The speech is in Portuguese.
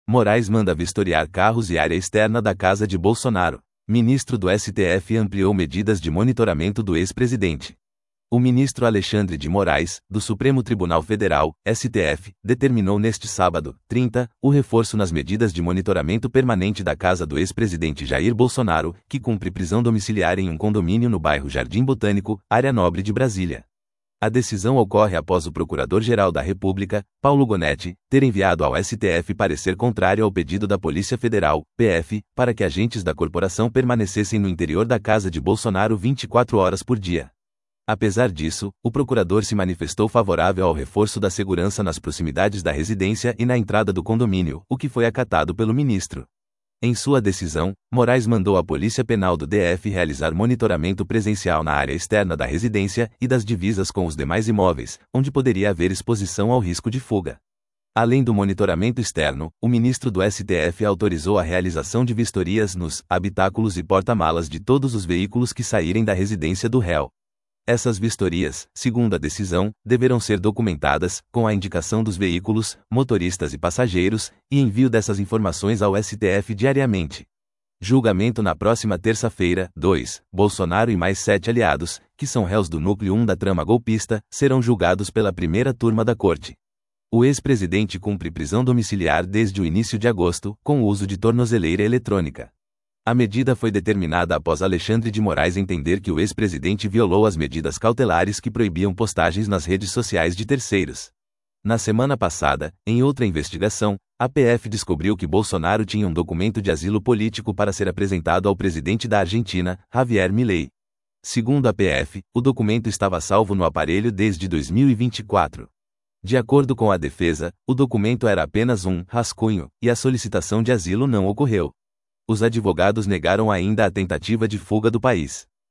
Moraes manda vistoriar carros e área externa da casa de Bolsonaro. Ministro do STF ampliou medidas de monitoramento do ex-presidente. O ministro Alexandre de Moraes, do Supremo Tribunal Federal, STF, determinou neste sábado, 30, o reforço nas medidas de monitoramento permanente da casa do ex-presidente Jair Bolsonaro, que cumpre prisão domiciliar em um condomínio no bairro Jardim Botânico, área nobre de Brasília. A decisão ocorre após o Procurador-Geral da República, Paulo Gonetti, ter enviado ao STF parecer contrário ao pedido da Polícia Federal, PF, para que agentes da corporação permanecessem no interior da casa de Bolsonaro 24 horas por dia. Apesar disso, o procurador se manifestou favorável ao reforço da segurança nas proximidades da residência e na entrada do condomínio, o que foi acatado pelo ministro. Em sua decisão, Moraes mandou a Polícia Penal do DF realizar monitoramento presencial na área externa da residência e das divisas com os demais imóveis, onde poderia haver exposição ao risco de fuga. Além do monitoramento externo, o ministro do STF autorizou a realização de vistorias nos habitáculos e porta-malas de todos os veículos que saírem da residência do réu. Essas vistorias, segundo a decisão, deverão ser documentadas, com a indicação dos veículos, motoristas e passageiros, e envio dessas informações ao STF diariamente. Julgamento na próxima terça-feira, 2. Bolsonaro e mais 7 aliados, que são réus do núcleo 1 da trama golpista, serão julgados pela primeira turma da corte. O ex-presidente cumpre prisão domiciliar desde o início de agosto, com o uso de tornozeleira eletrônica. A medida foi determinada após Alexandre de Moraes entender que o ex-presidente violou as medidas cautelares que proibiam postagens nas redes sociais de terceiros. Na semana passada, em outra investigação, a PF descobriu que Bolsonaro tinha um documento de asilo político para ser apresentado ao presidente da Argentina, Javier Milei. Segundo a PF, o documento estava salvo no aparelho desde 2024. De acordo com a defesa, o documento era apenas um rascunho, e a solicitação de asilo não ocorreu. Os advogados negaram ainda a tentativa de fuga do país.